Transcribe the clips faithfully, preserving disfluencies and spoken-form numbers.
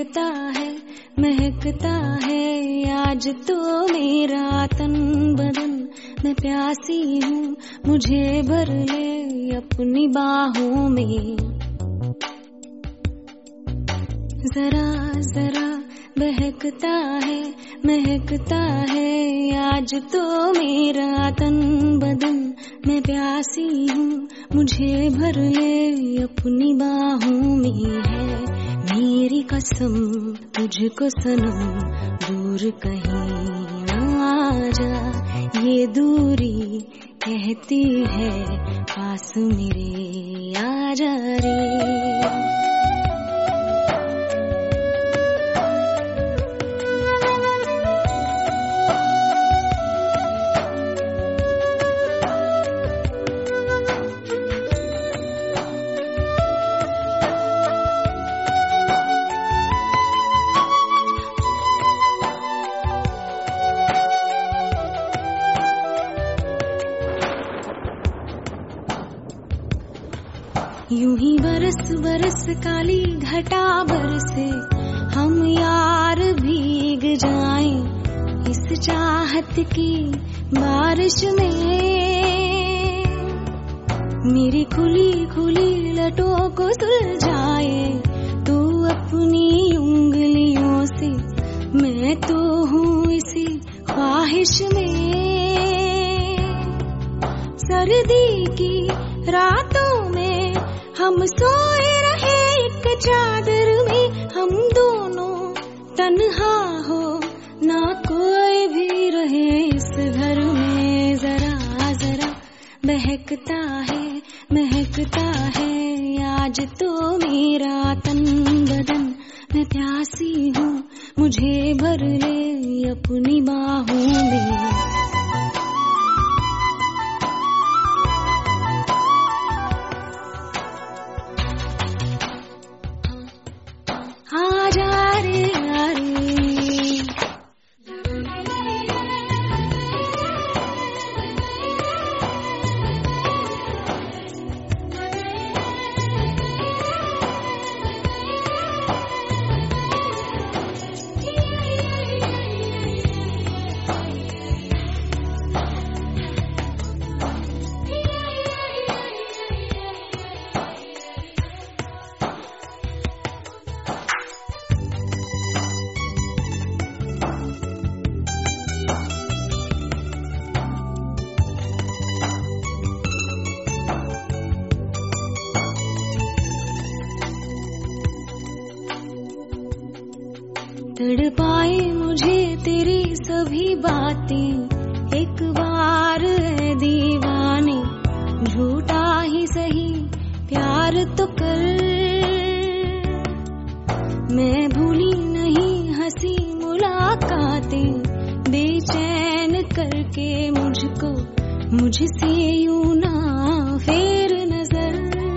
महकता है महकता है आज तो मेरा तन बदन। मैं प्यासी हूँ मुझे भर ले अपनी बाहों में। जरा जरा बहकता है महकता है आज तो मेरा तन बदन। मैं प्यासी हूँ मुझे भर ले अपनी बाहों में। है मेरी कसम तुझको सनम दूर कहीं ना जा। ये दूरी कहती है पास मेरे आ जा रे। यूं ही बरस बरस काली घटा बरसे हम यार भीग जाएं इस चाहत की बारिश में। मेरी खुली खुली लटों को सुलझाए तू अपनी उंगलियों से। मैं तो हूँ इसी ख्वाहिश में। सर्दी की रातों में हम सोए रहे एक चादर में। हम दोनों तन्हा हो ना कोई भी रहे इस घर में। जरा जरा बहकता है महकता है आज तो मेरा तन बदन। मैं प्यासी हूँ मुझे भर ले अपनी बाहों में। तड़पाए मुझे तेरी सभी बातें एक बार है दीवाने। झूठा ही सही प्यार तो कर। मैं भूली नहीं हंसी मुलाकातें बेचैन करके मुझको मुझसे यूं ना फेर नजर।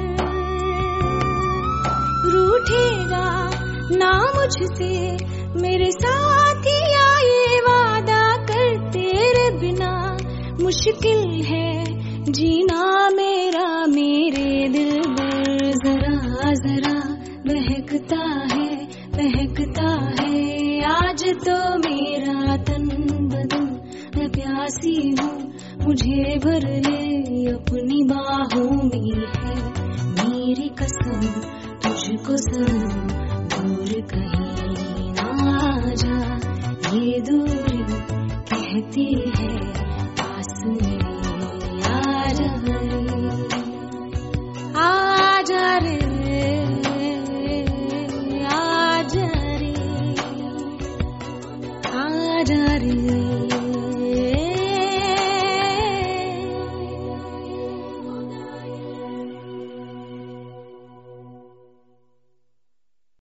रूठेगा ना मुझसे मेरे साथिया ये वादा कर। तेरे बिना मुश्किल है जीना मेरा मेरे दिल पर। जरा जरा बहकता है बहकता है आज तो मेरा तन बदन। मैं प्यासी हूँ मुझे भर ले अपनी बाहों में। है मेरी कसम तुझको सनम दूर कहीं जा। ये दूरी कहती